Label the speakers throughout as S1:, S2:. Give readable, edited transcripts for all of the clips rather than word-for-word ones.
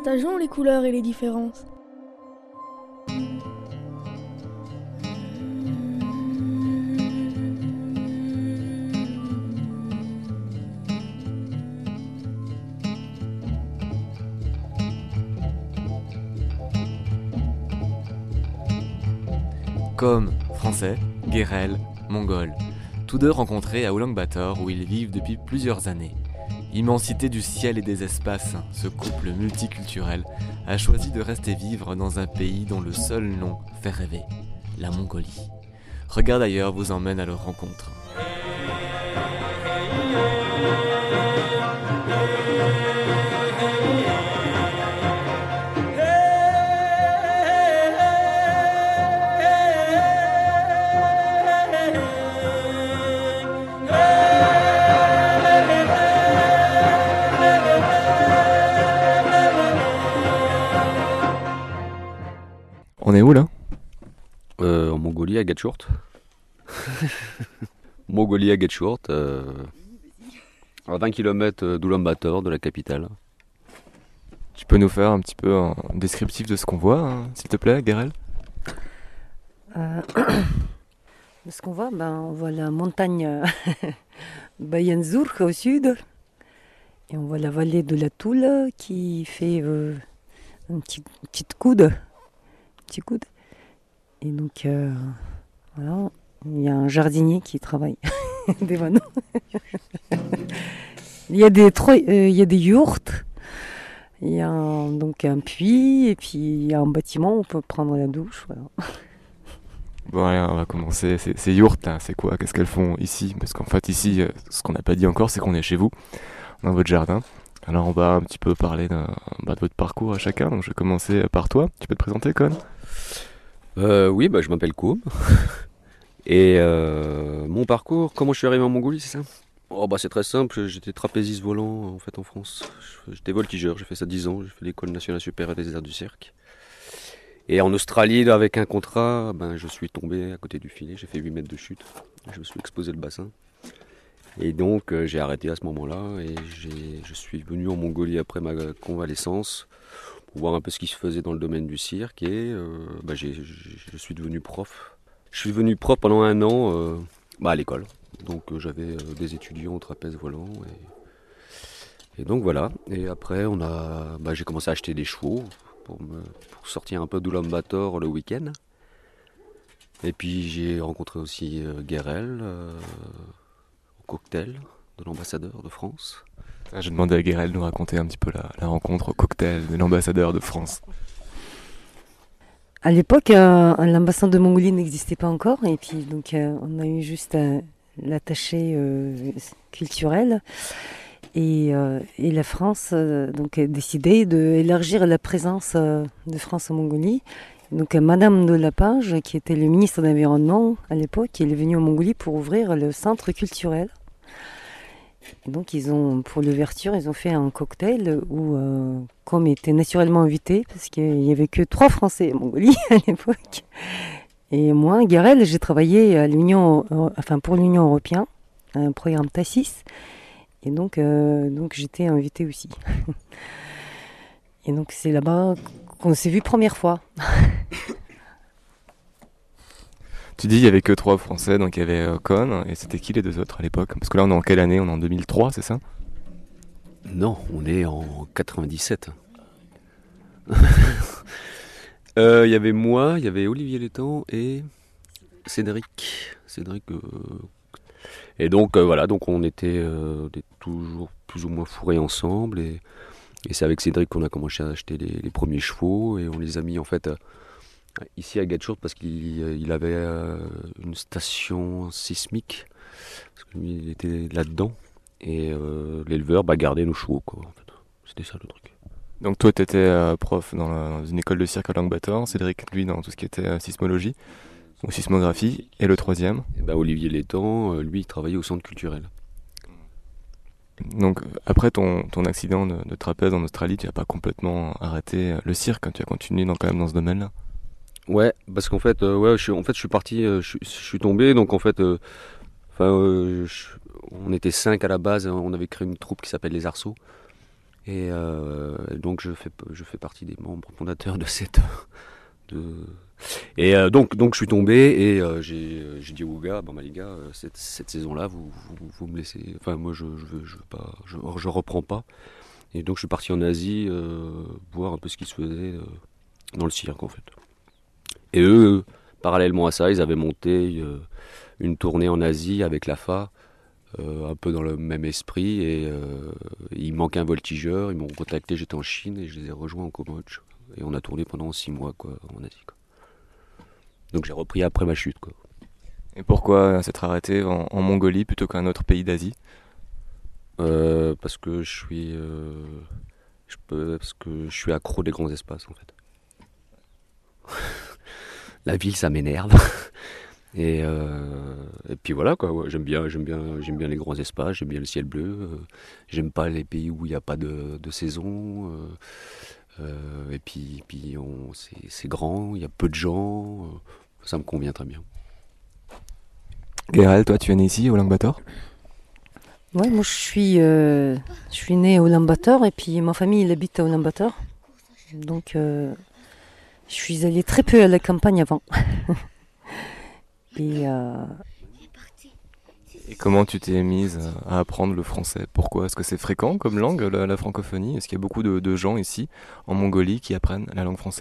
S1: Partageons les couleurs et les différences.
S2: Comme français, Guérel, mongol, tous deux rencontrés à Ulaanbaatar où ils vivent depuis plusieurs années. Immensité du ciel et des espaces, ce couple multiculturel a choisi de rester vivre dans un pays dont le seul nom fait rêver, la Mongolie. Regard d'ailleurs vous emmène à leur rencontre. On est où là ?
S3: En Mongolie, à Gatchurt. Mongolie, à Gatchurt, à 20 km d'Ulaanbaatar, de la capitale.
S2: Tu peux nous faire un petit peu un descriptif de ce qu'on voit, hein, s'il te plaît, Guérel ?
S4: Ce qu'on voit, on voit la montagne Bayanzurk au sud. Et on voit la vallée de la Toule qui fait un petit coude. Et donc, voilà, il y a un jardinier qui travaille des vanneaux. Il y a des yourtes, il y a donc un puits, et puis il y a un bâtiment où on peut prendre la douche. Voilà.
S2: Bon allez, on va commencer. Ces yourtes là, c'est quoi ? Qu'est-ce qu'elles font ici ? Parce qu'en fait ici, ce qu'on n'a pas dit encore, c'est qu'on est chez vous, dans votre jardin. Alors on va un petit peu parler de votre parcours à chacun. Donc je vais commencer par toi. Tu peux te présenter, Con ?
S3: Oui, je m'appelle Koum. Et mon parcours, comment je suis arrivé en Mongolie, c'est ça ? C'est très simple, j'étais trapéziste volant en fait en France. J'étais voltigeur, j'ai fait ça 10 ans, j'ai fait l'école nationale supérieure des arts du cirque. Et en Australie, avec un contrat, je suis tombé à côté du filet, j'ai fait 8 mètres de chute, je me suis explosé le bassin. Et donc j'ai arrêté à ce moment-là et je suis venu en Mongolie après ma convalescence pour voir un peu ce qui se faisait dans le domaine du cirque et je suis devenu prof. Je suis devenu prof pendant 1 an à l'école. Donc j'avais des étudiants au trapèze volant et donc voilà. Et après j'ai commencé à acheter des chevaux pour sortir un peu d'Ulaanbaatar le week-end. Et puis j'ai rencontré aussi Guérel au cocktail de l'ambassadeur de France.
S2: J'ai demandé à Guérel de nous raconter un petit peu la rencontre au cocktail de l'ambassadeur de France.
S4: À l'époque, l'ambassade de Mongolie n'existait pas encore, et puis donc on a eu juste l'attaché culturel, et la France donc a décidé d'élargir la présence de France en Mongolie. Donc Madame de Lapage, qui était le ministre de l'Environnement à l'époque, elle est venue en Mongolie pour ouvrir le centre culturel. Et donc pour l'ouverture, ils ont fait un cocktail où, comme était naturellement invité, parce qu'il n'y avait que 3 Français en Mongolie à l'époque, et moi, Guérel, j'ai travaillé pour l'Union européenne, un programme TASIS, et donc j'étais invitée aussi. Et donc c'est là-bas qu'on s'est vu première fois.
S2: Tu dis il y avait que 3 Français, donc il y avait Con, et c'était qui les 2 autres à l'époque ? Parce que là on est en quelle année ? On est en 2003, c'est ça ?
S3: Non, on est en 97. Il y avait moi, il y avait Olivier Létang et Cédric. Et donc voilà, donc on était toujours plus ou moins fourrés ensemble et c'est avec Cédric qu'on a commencé à acheter les premiers chevaux et on les a mis en fait ici à Gatchurt parce qu'il avait une station sismique parce que lui il était là-dedans et l'éleveur gardait nos chevaux quoi. En fait. C'était ça le truc.
S2: Donc toi t'étais prof dans une école de cirque à Ulaanbaatar, Cédric lui dans tout ce qui était sismologie ou sismographie, et le troisième
S3: Olivier Létang, lui il travaillait au centre culturel.
S2: Donc après ton accident de trapèze en Australie, tu n'as pas complètement arrêté le cirque, tu as continué quand même dans ce domaine-là.
S3: Ouais, parce qu'en fait, je suis parti, je suis tombé, donc en fait, on était 5 à la base, on avait créé une troupe qui s'appelle les Arceaux, Et donc je fais partie des membres fondateurs de cette... Et donc je suis tombé et j'ai dit aux gars, les gars, cette saison-là, vous me laissez... Enfin moi je veux pas, je reprends pas. Et donc je suis parti en Asie voir un peu ce qui se faisait dans le cirque en fait. Et eux, parallèlement à ça, ils avaient monté une tournée en Asie avec l'AFA, un peu dans le même esprit. Et il manquait un voltigeur, ils m'ont contacté, j'étais en Chine et je les ai rejoints en Cambodge. Et on a tourné pendant 6 mois en Asie. Quoi. Donc j'ai repris après ma chute. Quoi.
S2: Et pourquoi s'être arrêté en Mongolie plutôt qu'un autre pays d'Asie ?
S3: Parce que je suis accro des grands espaces en fait. La ville, ça m'énerve. Et puis voilà quoi. Ouais, j'aime bien les grands espaces, j'aime bien le ciel bleu. J'aime pas les pays où il n'y a pas de saison. Et puis c'est grand, il y a peu de gens. Ça me convient très bien.
S2: Guérel, toi tu es né ici, au Ulaanbaatar ?
S4: Ouais, moi je suis née au Ulaanbaatar et puis ma famille elle habite à Ulaanbaatar. Donc je suis allée très peu à la campagne avant. Et
S2: comment tu t'es mise à apprendre le français ? Pourquoi ? Est-ce que c'est fréquent comme langue, la francophonie ? Est-ce qu'il y a beaucoup de gens ici, en Mongolie, qui apprennent la langue française ?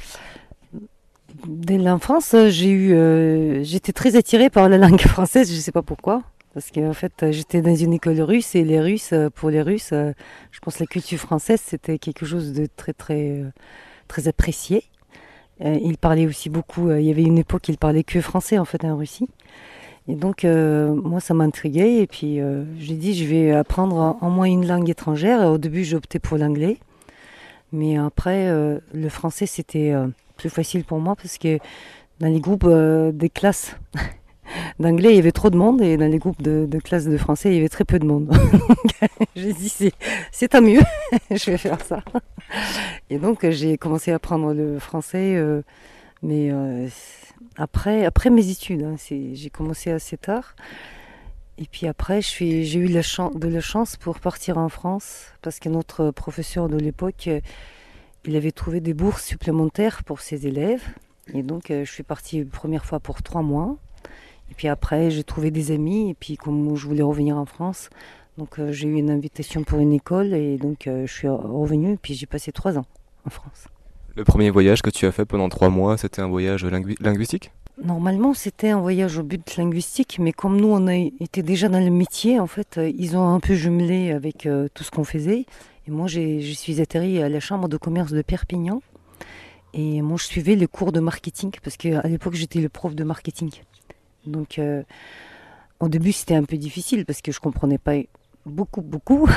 S4: dès l'enfance, j'étais très attirée par la langue française, je ne sais pas pourquoi. Parce qu'en fait, j'étais dans une école russe et les Russes, pour les Russes, je pense que la culture française, c'était quelque chose de très, très, très apprécié. Ils parlaient aussi beaucoup, il y avait une époque, ils parlaient que français en fait en Russie. Et donc, moi, ça m'intriguait. Et puis, j'ai dit, je vais apprendre au moins une langue étrangère. Et au début, j'ai opté pour l'anglais. Mais après, le français, c'était plus facile pour moi parce que dans les groupes des classes d'anglais, il y avait trop de monde. Et dans les groupes de classes de français, il y avait très peu de monde. Donc, j'ai dit, c'est tant mieux, je vais faire ça. Et donc, j'ai commencé à apprendre le français. Mais après mes études, hein, j'ai commencé assez tard. Et puis après, j'ai eu de la chance pour partir en France parce que notre professeur de l'époque, il avait trouvé des bourses supplémentaires pour ses élèves. Et donc, je suis partie une première fois pour 3 mois. Et puis après, j'ai trouvé des amis. Et puis, comme je voulais revenir en France, donc j'ai eu une invitation pour une école. Et donc, je suis revenue. Et puis, j'ai passé 3 ans en France.
S2: Le premier voyage que tu as fait pendant 3 mois, c'était un voyage linguistique ?
S4: Normalement, c'était un voyage au but linguistique, mais comme nous, on a été déjà dans le métier, en fait, ils ont un peu jumelé avec tout ce qu'on faisait. Et moi, je suis atterrie à la Chambre de commerce de Perpignan. Et moi, je suivais les cours de marketing, parce qu'à l'époque, j'étais le prof de marketing. Donc, au début, c'était un peu difficile, parce que je ne comprenais pas beaucoup.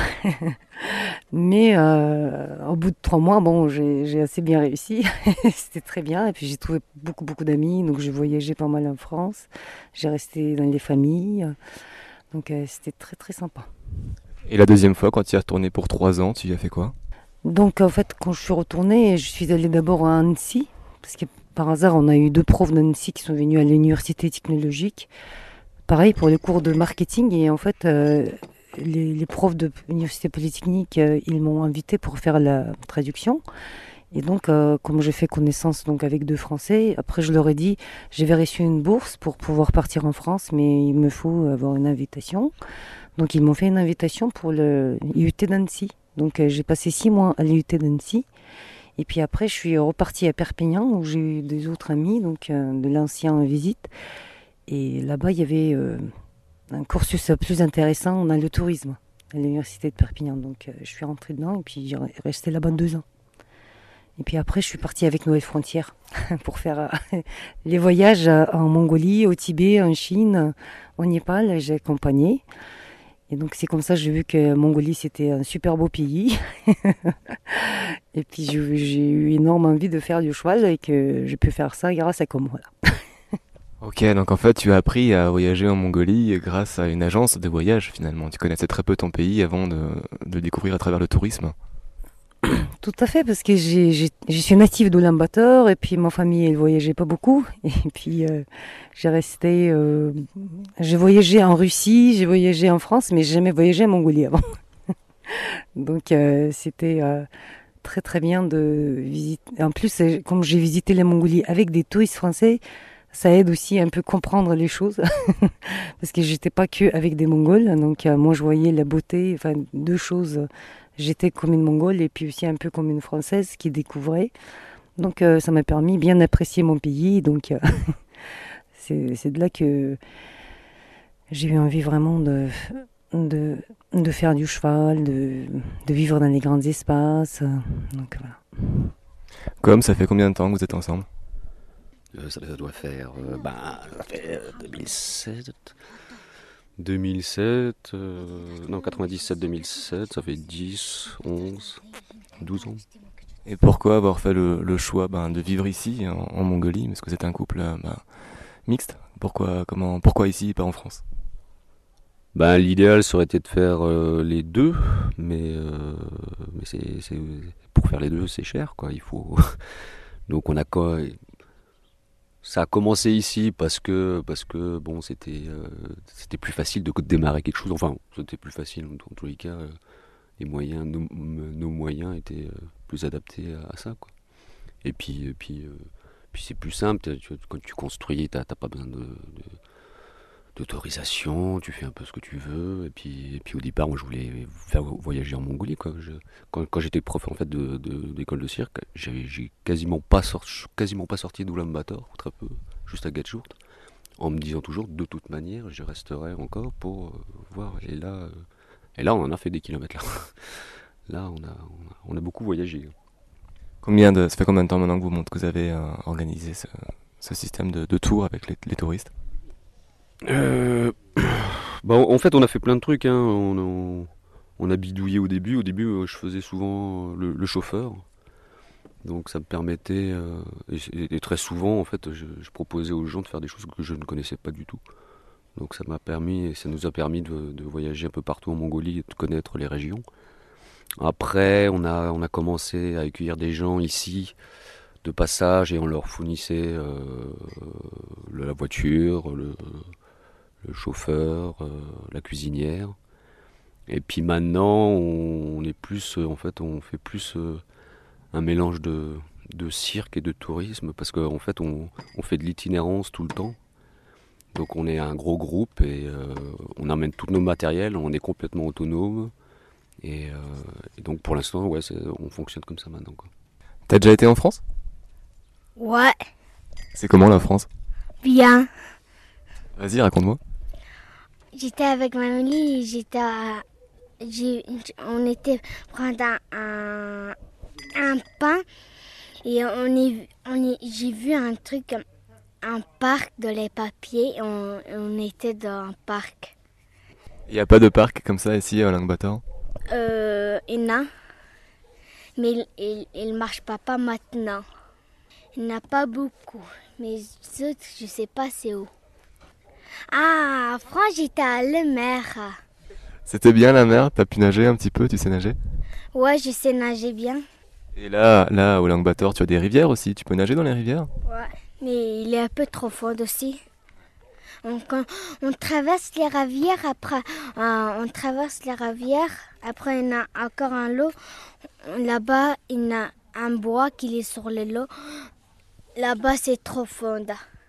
S4: Mais au bout de 3 mois, bon, j'ai assez bien réussi. C'était très bien. Et puis j'ai trouvé beaucoup d'amis. Donc j'ai voyagé pas mal en France. J'ai resté dans les familles. Donc c'était très très sympa.
S2: Et la deuxième fois, quand tu y es retourné pour 3 ans, tu y as fait quoi ?
S4: Donc en fait, quand je suis retournée, je suis allée d'abord à Annecy. Parce que par hasard, on a eu 2 profs d'Annecy qui sont venus à l'université technologique. Pareil pour les cours de marketing. Et en fait... Les profs de l'université polytechnique, ils m'ont invité pour faire la traduction. Et donc, comme j'ai fait connaissance donc, avec 2 Français, après je leur ai dit, j'avais reçu une bourse pour pouvoir partir en France, mais il me faut avoir une invitation. Donc, ils m'ont fait une invitation pour le IUT d'Annecy. Donc, j'ai passé 6 mois à l'IUT d'Annecy. Et puis après, je suis repartie à Perpignan, où j'ai eu des autres amis, donc de l'ancien visite. Et là-bas, il y avait... un cursus plus intéressant dans le tourisme à l'université de Perpignan. Donc je suis rentrée dedans et puis j'ai resté là-bas 2 ans. Et puis après je suis partie avec Nouvelle Frontière pour faire les voyages en Mongolie, au Tibet, en Chine, au Népal. J'ai accompagné. Et donc c'est comme ça que j'ai vu que Mongolie c'était un super beau pays. Et puis j'ai eu énormément envie de faire du cheval et que j'ai pu faire ça grâce à comme voilà.
S2: Ok, donc en fait tu as appris à voyager en Mongolie grâce à une agence de voyage finalement. Tu connaissais très peu ton pays avant de le découvrir à travers le tourisme.
S4: Tout à fait, parce que je suis native d'Ulaanbaatar et puis ma famille elle voyageait pas beaucoup. Et puis j'ai voyagé en Russie, j'ai voyagé en France, mais j'ai jamais voyagé en Mongolie avant. Donc c'était très très bien de visiter. En plus, comme j'ai visité la Mongolie avec des touristes français, ça aide aussi à un peu comprendre les choses. Parce que j'étais pas que avec des Mongols. Donc moi je voyais la beauté, enfin deux choses. J'étais comme une Mongole et puis aussi un peu comme une Française qui découvrait. Donc ça m'a permis bien d'apprécier mon pays. Donc c'est de là que j'ai eu envie vraiment de faire du cheval, de vivre dans les grands espaces. Donc voilà.
S2: Comme ça fait combien de temps que vous êtes ensemble?
S3: Ça doit faire, ça fait 2007, non 97-2007, ça fait 10, 11, 12 ans.
S2: Et pourquoi avoir fait le choix de vivre ici, en Mongolie? Parce que c'est un couple mixte. Pourquoi ici et pas en France?
S3: L'idéal ça aurait été de faire les deux, mais pour faire les deux c'est cher quoi. Il faut donc ça a commencé ici parce que bon c'était plus facile de démarrer quelque chose. Enfin c'était plus facile en tous les cas. Les moyens, nos moyens étaient plus adaptés à ça quoi. Et puis c'est plus simple. Quand tu construis, t'as pas besoin d'autorisation, tu fais un peu ce que tu veux. Et puis au départ, moi je voulais faire voyager en Mongolie quoi. Quand j'étais prof en fait d'école de cirque, j'ai quasiment pas sorti d'Oulan-Bator, ou très peu, juste à Gatchourt, en me disant toujours de toute manière je resterai encore pour voir. Et là on en a fait des kilomètres là. Là on a beaucoup voyagé.
S2: Ça fait combien de temps maintenant que vous avez organisé ce système de tour avec les touristes?
S3: En fait on a fait plein de trucs hein. On a bidouillé au début. Je faisais souvent le chauffeur, donc ça me permettait et très souvent en fait je proposais aux gens de faire des choses que je ne connaissais pas du tout. Donc ça nous a permis de voyager un peu partout en Mongolie et de connaître les régions. Après on a commencé à accueillir des gens ici de passage et on leur fournissait la voiture, le chauffeur, la cuisinière. Et puis maintenant, on est plus, en fait, on fait plus un mélange de cirque et de tourisme parce qu'en fait, on fait de l'itinérance tout le temps. Donc on est un gros groupe et on amène tous nos matériels, on est complètement autonome. Et donc pour l'instant, ouais, on fonctionne comme ça maintenant, quoi.
S2: T'as déjà été en France?
S1: Ouais,
S2: C'est comment la France?
S1: bien.
S2: Vas-y, raconte-moi.
S1: J'étais avec ma famille, on était prendre un pain et j'ai vu un truc, un parc de les papiers et on était dans un parc.
S2: Il n'y a pas de parc comme ça ici à Ulaanbaatar?
S1: Il y en a, mais il marche pas maintenant. Il n'y en a pas beaucoup, mais les autres, je sais pas c'est où. Ah, en France, j'étais à la mer.
S2: C'était bien la mer? T'as pu nager un petit peu? Tu sais nager?
S1: Ouais, je sais nager bien.
S2: Et là, au Ulaanbaatar, tu as des rivières aussi. Tu peux nager dans les rivières?
S1: Ouais, mais il est un peu trop fort aussi. Quand on traverse les rivières, après, après il y a encore un lot. Là-bas, il y a un bois qui est sur le lot. Là-bas, c'est trop fond.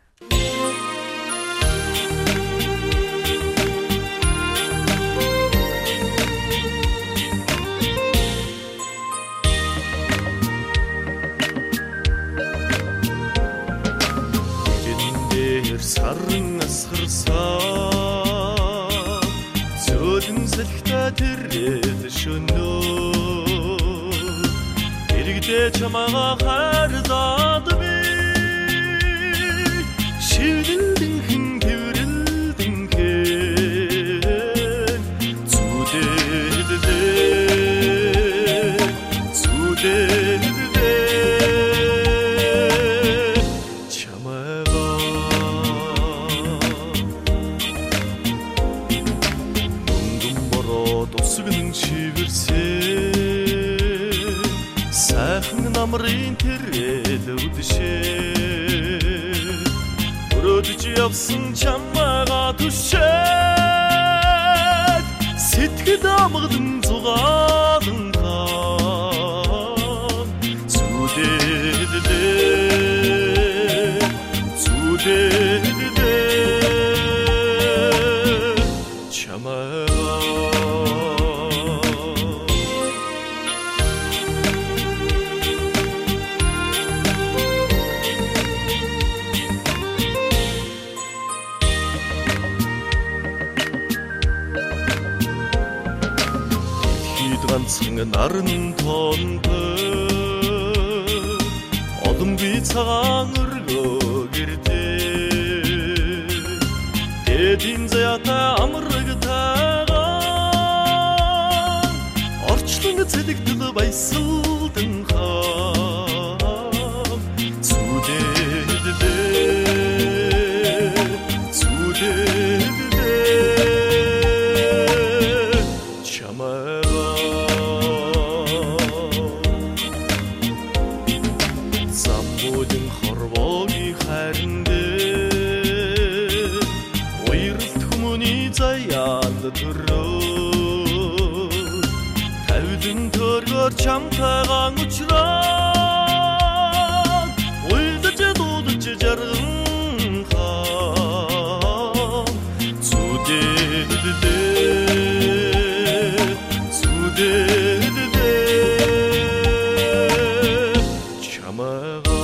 S5: Сарн асгарсаа зөөлөнсөлтөө тэрэл шөнөө эрэгдээ чамаага хардаад би шивдэлдэн тэрэлдэн хэн зүдэлдэ намрын тэрэл үдэшээ өрөөдөж явсан чамаага түшээд Итгэ дамгдан зугаалan хаа сүдэддээ чамайгаа ганцхан наран тонтой олон бие цагаан өргөө гэртээ дэдин заяатай амрагтайгаа орчлон цэлэгдэл баясалдан хаа сүдэддээ чамайгаа замбуудын хорвоогийн хайрандээ уйралт хүмүүний заяанд төрөө тавилан төргөөр чамтайгаа учраад уйлдаж дуудаж жарган хаа сүдэддээ чамайгаа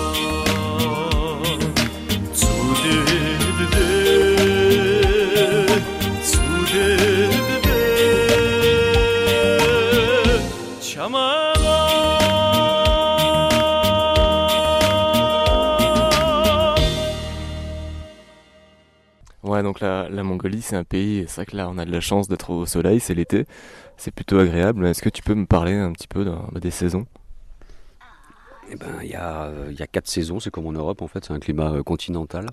S2: Ouais, donc la Mongolie, c'est un pays, c'est vrai que là, on a de la chance d'être au soleil, c'est l'été, c'est plutôt agréable. Est-ce que tu peux me parler un petit peu des saisons?
S3: Eh ben, il y a 4 saisons, c'est comme en Europe en fait, c'est un climat continental.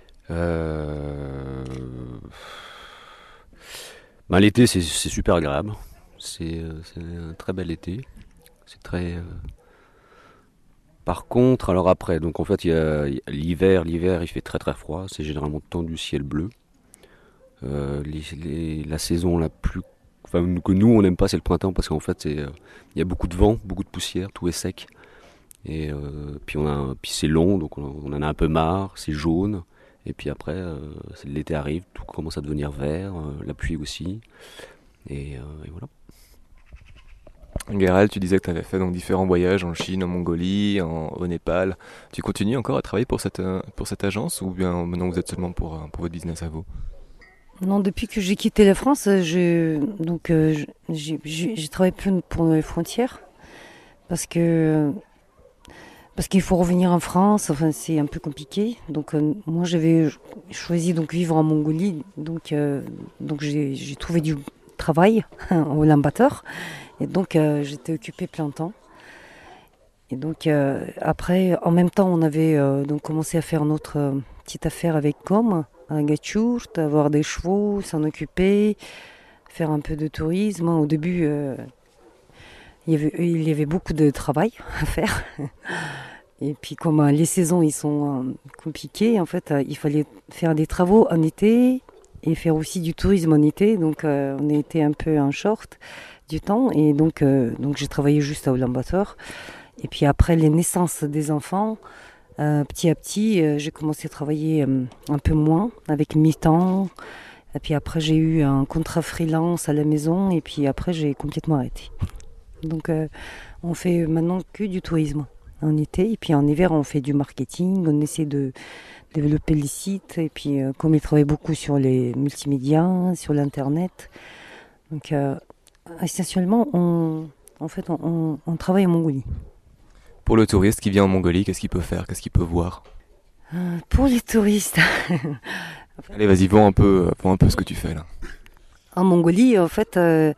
S3: L'été, c'est super agréable. C'est un très bel été. C'est très. Par contre, alors après, donc en fait, il y a l'hiver, il fait très très froid. C'est généralement tendu ciel bleu. La saison la plus, enfin que nous on n'aime pas, c'est le printemps parce qu'en fait, il y a beaucoup de vent, beaucoup de poussière, tout est sec. Et puis c'est long, donc on en a un peu marre. C'est jaune. Et puis après, l'été arrive, tout commence à devenir vert, la pluie aussi. Et voilà.
S2: Guérel, tu disais que tu avais fait donc différents voyages en Chine, en Mongolie, au Népal. Tu continues encore à travailler pour cette agence ou bien maintenant vous êtes seulement pour votre business à vous?
S4: Non, depuis que j'ai quitté la France, j'ai travaillé plus pour les frontières parce qu'il faut revenir en France, enfin c'est un peu compliqué. Donc moi j'avais choisi donc vivre en Mongolie, donc j'ai trouvé du travail au Ulaanbaatar et donc j'étais occupée plein temps. Et donc après, en même temps, on avait donc commencé à faire notre petite affaire avec Com, à Gatchourt, avoir des chevaux, s'en occuper, faire un peu de tourisme. Au début, il y avait beaucoup de travail à faire. Et puis comme les saisons ils sont compliquées, en fait, il fallait faire des travaux en été et faire aussi du tourisme en été. Donc on était un peu en short du temps. Et donc j'ai travaillé juste à Ulaanbaatar. Et puis après les naissances des enfants, petit à petit, j'ai commencé à travailler un peu moins, avec mi-temps. Et puis après j'ai eu un contrat freelance à la maison. Et puis après j'ai complètement arrêté. Donc on fait maintenant que du tourisme en été, et puis en hiver on fait du marketing, on essaie de développer les sites, et puis comme il travaille beaucoup sur les multimédias, sur l'internet, donc essentiellement on travaille en Mongolie.
S2: Pour le touriste qui vient en Mongolie, qu'est-ce qu'il peut faire, qu'est-ce qu'il peut voir?
S4: Pour les touristes,
S2: allez vas-y, vends un peu ce que tu fais là.
S4: En Mongolie en fait,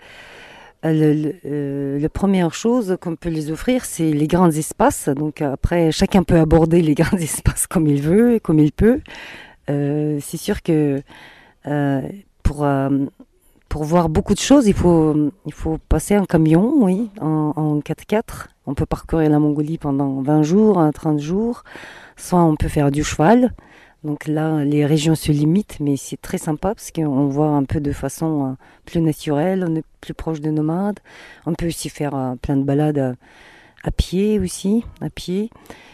S4: la première chose qu'on peut les offrir, c'est les grands espaces. Donc après, chacun peut aborder les grands espaces comme il veut, comme il peut. C'est sûr que pour voir beaucoup de choses, il faut passer en camion, oui, en 4x4. On peut parcourir la Mongolie pendant 20 jours, 30 jours. Soit on peut faire du cheval. Donc là, les régions se limitent, mais c'est très sympa parce qu'on voit un peu de façon plus naturelle, on est plus proche des nomades. On peut aussi faire plein de balades à pied aussi, à pied.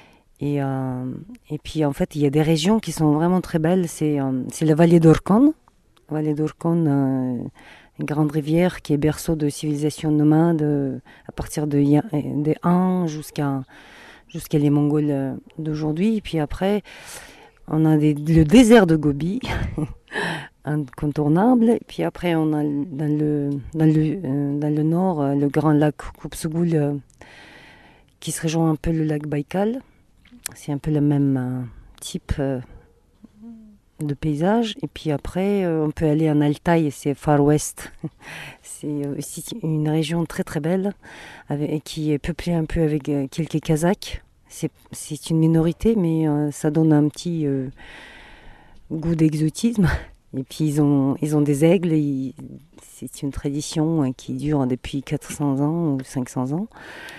S4: Et puis en fait, il y a des régions qui sont vraiment très belles. C'est la vallée d'Orkhon. Vallée d'Orkhon, une grande rivière qui est berceau de civilisation nomade à partir des Han jusqu'à les Mongols d'aujourd'hui. Et puis après, on a le désert de Gobi, incontournable. Et puis après, on a dans le nord le grand lac Khupsugul qui se rejoint un peu le lac Baïkal. C'est un peu le même type de paysage. Et puis après, on peut aller en Altaï, c'est Far West. C'est aussi une région très très belle, qui est peuplée un peu avec quelques Kazakhs. C'est une minorité, mais ça donne un petit goût d'exotisme. Et puis ils ont des aigles. C'est une tradition qui dure depuis 400 ans ou 500 ans.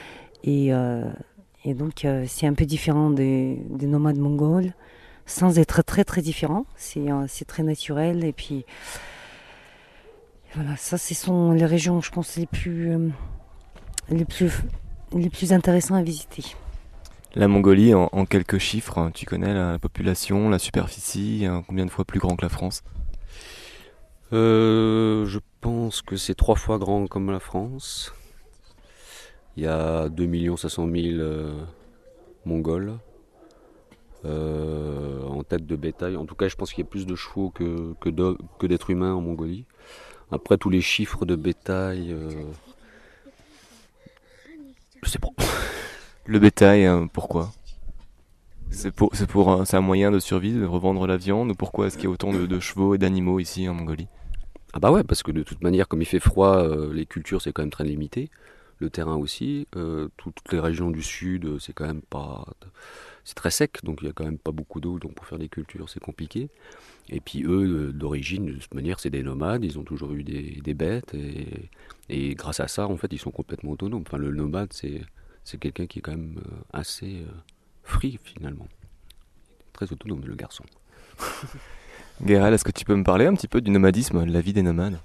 S4: Et donc, c'est un peu différent des nomades mongols, sans être très très différent. C'est très naturel. Et puis, voilà, ça, ce sont les régions, je pense, les plus intéressantes à visiter.
S2: La Mongolie, en quelques chiffres, tu connais la population, la superficie, combien de fois plus grand que la France?
S3: Je pense que c'est 3 fois grand comme la France. Il y a 2 500 000 Mongols en tête de bétail. En tout cas, je pense qu'il y a plus de chevaux que d'êtres humains en Mongolie. Après, tous les chiffres de bétail, je sais pas.
S2: Le bétail, pourquoi? C'est un moyen de survie, de revendre la viande, ou pourquoi est-ce qu'il y a autant de chevaux et d'animaux ici en Mongolie?
S3: Ah bah ouais, parce que de toute manière, comme il fait froid, les cultures c'est quand même très limité. Le terrain aussi. Toutes les régions du sud, c'est quand même pas... C'est très sec, donc il n'y a quand même pas beaucoup d'eau, donc pour faire des cultures c'est compliqué. Et puis eux, d'origine, de toute manière, c'est des nomades, ils ont toujours eu des bêtes, et grâce à ça, en fait, ils sont complètement autonomes. Enfin, le nomade, c'est quelqu'un qui est quand même assez free, finalement. Très autonome, le garçon.
S2: Guérel, est-ce que tu peux me parler un petit peu du nomadisme, de la vie des nomades?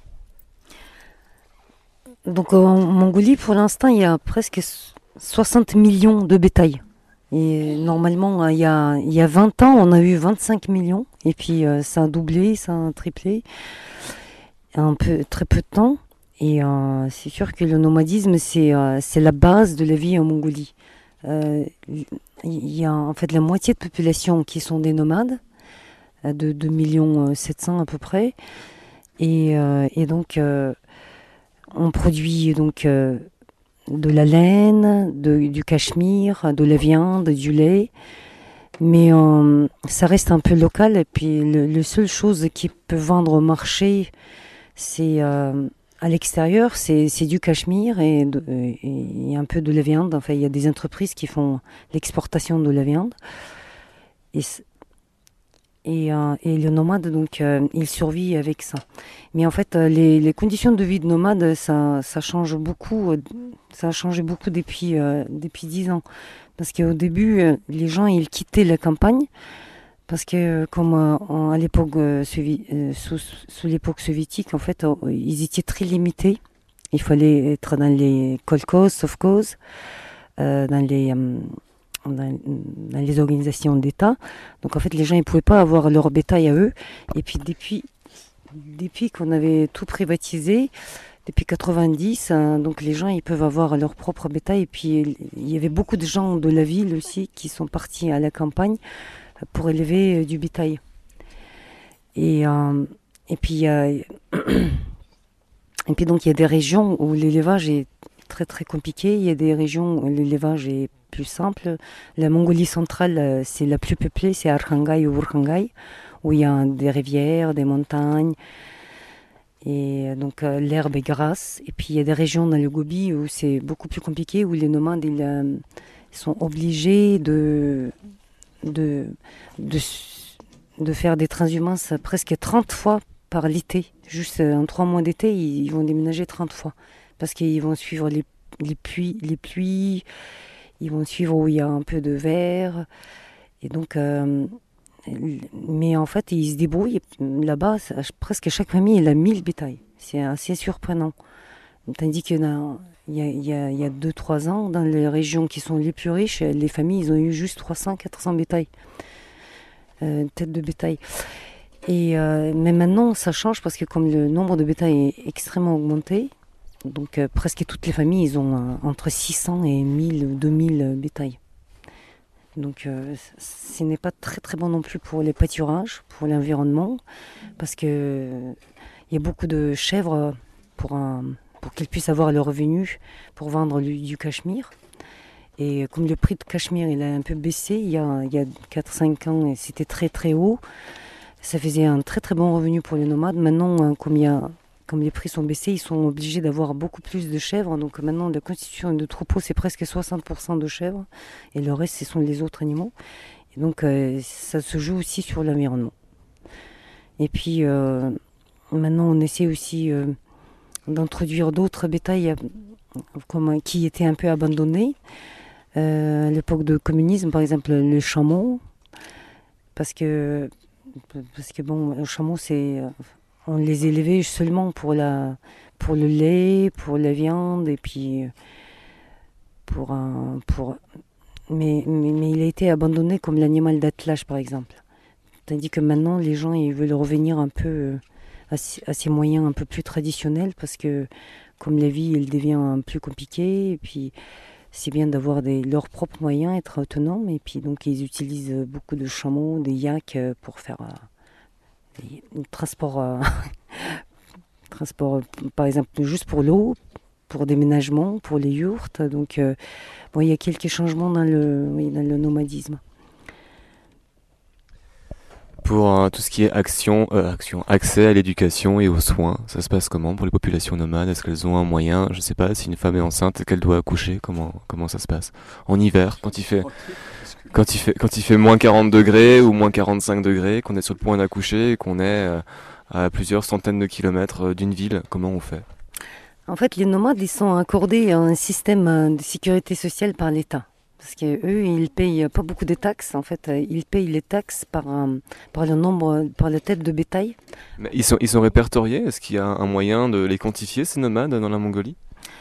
S4: Donc en Mongolie, pour l'instant, il y a presque 60 millions de bétail. Et normalement, il y a 20 ans, on a eu 25 millions. Et puis ça a doublé, ça a triplé en très peu de temps. Et c'est sûr que le nomadisme, c'est la base de la vie en Mongolie. Il y a en fait la moitié de la population qui sont des nomades, de 2,7 millions à peu près. Et donc, on produit donc de la laine, du cachemire, de la viande, du lait. Mais ça reste un peu local. Et puis, la seule chose qui peut vendre au marché, c'est à l'extérieur, c'est du cachemire et un peu de la viande. Enfin, il y a des entreprises qui font l'exportation de la viande. Et le nomade, donc, il survit avec ça. Mais en fait, les conditions de vie de nomade, ça change beaucoup. Ça a changé beaucoup depuis 10 ans. Parce qu'au début, les gens, ils quittaient la campagne. Parce que, comme à l'époque, sous l'époque soviétique, en fait, ils étaient très limités. Il fallait être dans les kolkhozes, sovkhozes, dans les organisations d'État. Donc en fait, les gens ne pouvaient pas avoir leur bétail à eux. Et puis depuis qu'on avait tout privatisé, depuis 90, donc les gens ils peuvent avoir leur propre bétail. Et puis il y avait beaucoup de gens de la ville aussi qui sont partis à la campagne pour élever du bétail. Et puis et puis donc il y a des régions où l'élevage est très très compliqué. Il y a des régions où l'élevage est plus simple. La Mongolie centrale, c'est la plus peuplée, c'est Arkhangai ou Urkhangai, où il y a des rivières, des montagnes, et donc l'herbe est grasse. Et puis il y a des régions dans le Gobi où c'est beaucoup plus compliqué, où les nomades ils sont obligés de faire des transhumances presque 30 fois par l'été. Juste en 3 mois d'été, ils vont déménager 30 fois, parce qu'ils vont suivre les pluies, ils vont suivre où il y a un peu de verre. Et donc, Mais en fait, ils se débrouillent. Là-bas, presque chaque famille, elle a 1000 bétails. C'est assez surprenant. Tandis qu'il y a 2-3 ans, dans les régions qui sont les plus riches, les familles, ils ont eu juste 300-400 bétails. Têtes de bétail. Mais maintenant, ça change parce que comme le nombre de bétail est extrêmement augmenté, donc presque toutes les familles, ils ont entre 600 et 1000 ou 2000 bétails. Donc ce n'est pas très très bon non plus pour les pâturages, pour l'environnement, parce que il y a beaucoup de chèvres pour qu'elles puissent avoir le revenu pour vendre du cachemire. Et comme le prix de cachemire il a un peu baissé il y a 4-5 ans, et c'était très très haut, ça faisait un très très bon revenu pour les nomades. Maintenant, comme les prix sont baissés, ils sont obligés d'avoir beaucoup plus de chèvres. Donc maintenant, la constitution de troupeau, c'est presque 60% de chèvres. Et le reste, ce sont les autres animaux. Et donc, ça se joue aussi sur l'environnement. Et puis, maintenant, on essaie aussi d'introduire d'autres bétails qui étaient un peu abandonnés. À l'époque de communisme, par exemple, le chameau. Parce que bon, le chameau, on les élevait seulement pour le lait, pour la viande, et puis mais il a été abandonné comme l'animal d'attelage, par exemple. Tandis que maintenant, les gens ils veulent revenir un peu à ces moyens un peu plus traditionnels, parce que comme la vie elle devient plus compliquée, et puis c'est bien d'avoir leurs propres moyens, être autonomes, et puis donc ils utilisent beaucoup de chameaux, des yaks pour faire transport, par exemple juste pour l'eau, pour déménagement, pour les yourtes. Donc il y a quelques changements dans le nomadisme.
S2: Pour tout ce qui est accès à l'éducation et aux soins, ça se passe comment pour les populations nomades? Est-ce qu'elles ont un moyen, je sais pas, si une femme est enceinte et qu'elle doit accoucher, comment ça se passe? En hiver, quand il fait moins 40 degrés ou moins 45 degrés, qu'on est sur le point d'accoucher et qu'on est à plusieurs centaines de kilomètres d'une ville, comment on fait?
S4: En fait, les nomades, ils sont accordés à un système de sécurité sociale par l'État. Parce qu'eux, ils payent pas beaucoup de taxes. En fait, ils payent les taxes par le nombre, par la tête de bétail.
S2: Mais ils sont répertoriés? Est-ce qu'il y a un moyen de les quantifier, ces nomades, dans la Mongolie?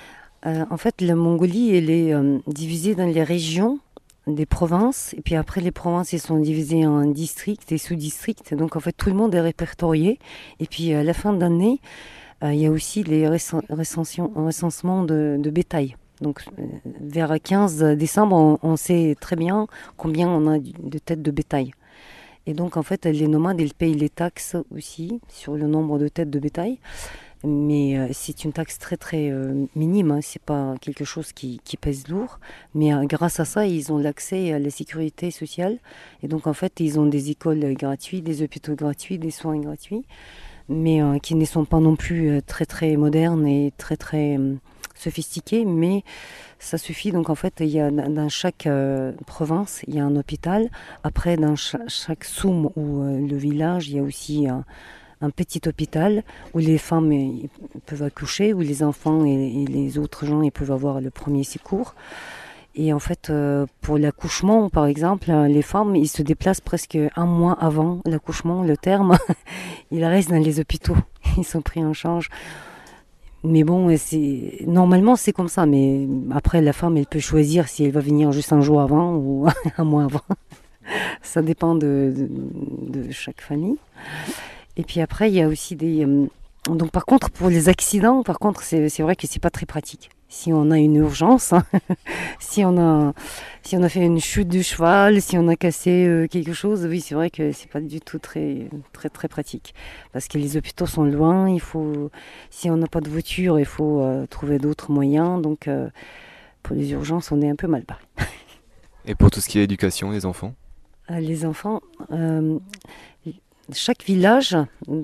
S4: En fait, la Mongolie, elle est divisée dans les régions des provinces. Et puis après, les provinces, elles sont divisées en districts et sous-districts. Donc, en fait, tout le monde est répertorié. Et puis, à la fin d'année, il y a aussi les recensements de bétail. Donc, vers 15 décembre, on sait très bien combien on a de têtes de bétail. Et donc, en fait, les nomades, ils payent les taxes aussi sur le nombre de têtes de bétail. Mais c'est une taxe très, très minime. Hein. C'est pas quelque chose qui pèse lourd. Mais grâce à ça, ils ont l'accès à la sécurité sociale. Et donc, en fait, ils ont des écoles gratuites, des hôpitaux gratuits, des soins gratuits. Mais qui ne sont pas non plus très, très modernes et très, très sophistiqués, mais ça suffit. Donc en fait, il y a dans chaque province, il y a un hôpital. Après, dans chaque soum ou le village, il y a aussi un petit hôpital où les femmes peuvent accoucher, où les enfants et les autres gens ils peuvent avoir le premier secours. Et en fait, pour l'accouchement, par exemple, les femmes, ils se déplacent presque un mois avant l'accouchement, le terme. Ils restent dans les hôpitaux. Ils sont pris en charge. Mais bon, normalement, c'est comme ça. Mais après, la femme, elle peut choisir si elle va venir juste un jour avant ou un mois avant. Ça dépend de chaque famille. Et puis après, il y a aussi des... Donc par contre, pour les accidents, c'est vrai que c'est pas très pratique. Si on a une urgence, hein, si on a fait une chute du cheval, si on a cassé quelque chose, oui, c'est vrai que c'est pas du tout très très très pratique. Parce que les hôpitaux sont loin, si on n'a pas de voiture, il faut trouver d'autres moyens. Donc pour les urgences, on est un peu mal barré.
S2: Et pour tout ce qui est éducation des enfants?
S4: Les enfants, chaque village,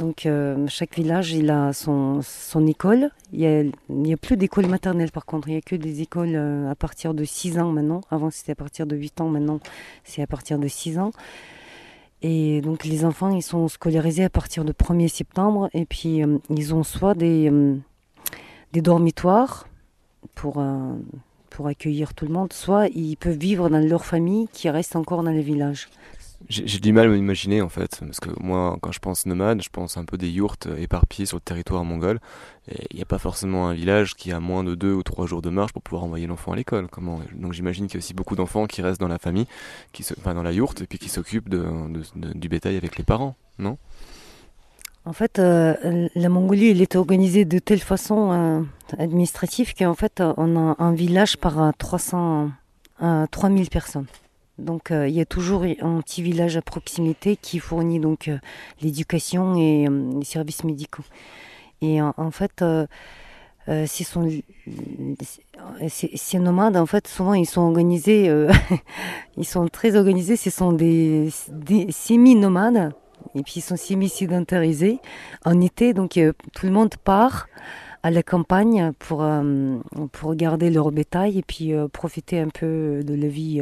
S4: il a son école. Il n'y a plus d'école maternelle par contre, il n'y a que des écoles à partir de 6 ans maintenant. Avant c'était à partir de 8 ans, maintenant c'est à partir de 6 ans. Et donc les enfants ils sont scolarisés à partir de 1er septembre et puis ils ont soit des dormitoires pour accueillir tout le monde, soit ils peuvent vivre dans leur famille qui reste encore dans les villages.
S2: J'ai du mal à m'imaginer en fait, parce que moi, quand je pense nomade, je pense un peu des yourtes éparpillées sur le territoire mongol. Et il n'y a pas forcément un village qui a moins de 2 ou 3 jours de marche pour pouvoir envoyer l'enfant à l'école. Donc j'imagine qu'il y a aussi beaucoup d'enfants qui restent dans la famille, enfin dans la yourte, et puis qui s'occupent du bétail avec les parents, non?
S4: En fait, la Mongolie, elle est organisée de telle façon administrative qu'en fait, on a un village par 3000 personnes. Donc, il y a toujours un petit village à proximité qui fournit donc l'éducation et les services médicaux. Et en fait, ces nomades, en fait, souvent, ils sont organisés, ils sont très organisés. Ce sont des semi-nomades. Et puis ils sont semi-sédentarisés. En été, donc tout le monde part à la campagne pour garder leur bétail et puis profiter un peu de la vie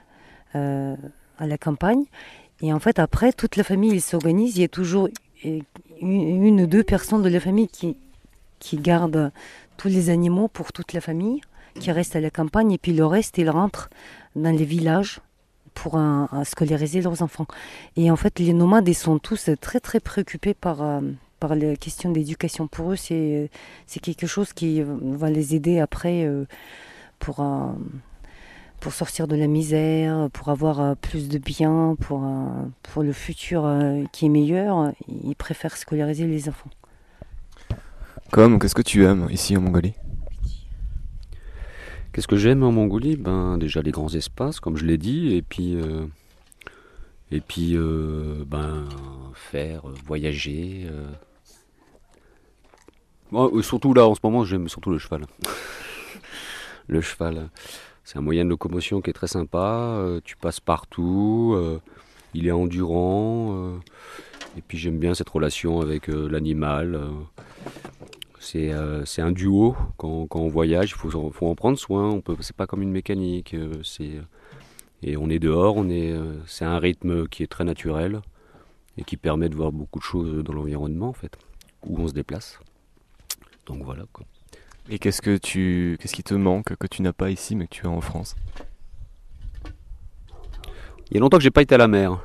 S4: à la campagne. Et en fait, après, toute la famille ils s'organise. Il y a toujours une ou deux personnes de la famille qui gardent tous les animaux pour toute la famille, qui restent à la campagne. Et puis le reste, ils rentrent dans les villages pour scolariser leurs enfants. Et en fait, les nomades, ils sont tous très très préoccupés par la question d'éducation. Pour eux, c'est quelque chose qui va les aider après pour sortir de la misère, pour avoir plus de biens, pour le futur qui est meilleur. Ils préfèrent scolariser les enfants.
S2: Qu'est-ce que tu aimes ici en Mongolie?
S3: Qu'est-ce que j'aime en Mongolie? Ben, déjà les grands espaces, comme je l'ai dit, et puis voyager. Bon, surtout là, en ce moment, j'aime surtout le cheval. Le cheval, c'est un moyen de locomotion qui est très sympa. Tu passes partout, il est endurant, et puis j'aime bien cette relation avec l'animal. C'est un duo quand on voyage, il faut en prendre soin. C'est pas comme une mécanique. Et on est dehors, c'est un rythme qui est très naturel et qui permet de voir beaucoup de choses dans l'environnement en fait, où on se déplace. Donc voilà quoi.
S2: Et qu'est-ce qui te manque que tu n'as pas ici mais que tu as en France?
S3: Il y a longtemps que j'ai pas été à la mer.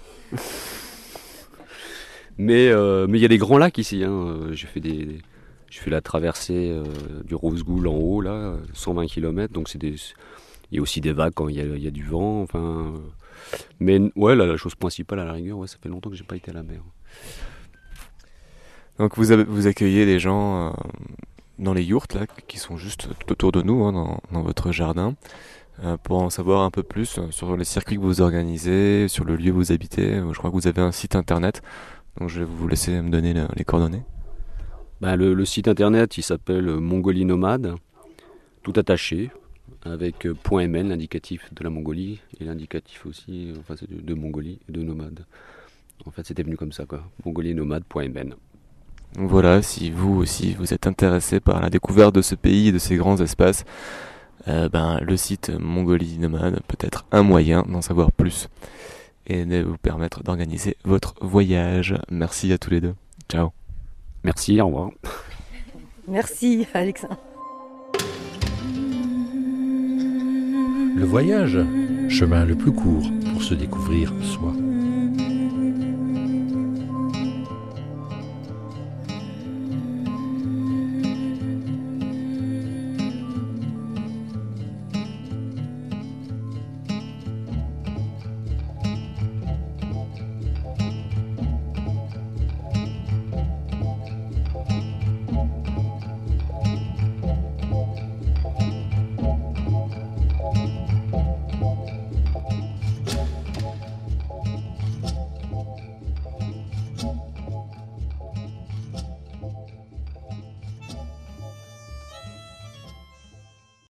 S3: Mais il y a des grands lacs ici. J'ai fait la traversée du Rosgoul en haut, là, 120 km. Donc il y a aussi des vagues quand il y a du vent. Mais ouais, la chose principale à la rigueur, ouais, ça fait longtemps que j'ai pas été à la mer.
S2: Donc vous accueillez les gens dans les yourtes là, qui sont juste tout autour de nous, dans votre jardin, pour en savoir un peu plus sur les circuits que vous organisez, sur le lieu où vous habitez. Je crois que vous avez un site internet, donc je vais vous laisser me donner les coordonnées.
S3: Le site internet, il s'appelle Mongolie Nomade, tout attaché, avec .mn, l'indicatif de la Mongolie, et l'indicatif aussi de Mongolie et de Nomade. En fait, c'était venu comme ça, quoi. mongolie-nomade.mn.
S2: Donc voilà, si vous aussi vous êtes intéressé par la découverte de ce pays et de ces grands espaces, le site Mongolie Nomade peut être un moyen d'en savoir plus et de vous permettre d'organiser votre voyage. Merci à tous les deux. Ciao.
S3: Merci, au revoir.
S4: Merci Alexandre.
S6: Le voyage, chemin le plus court pour se découvrir soi.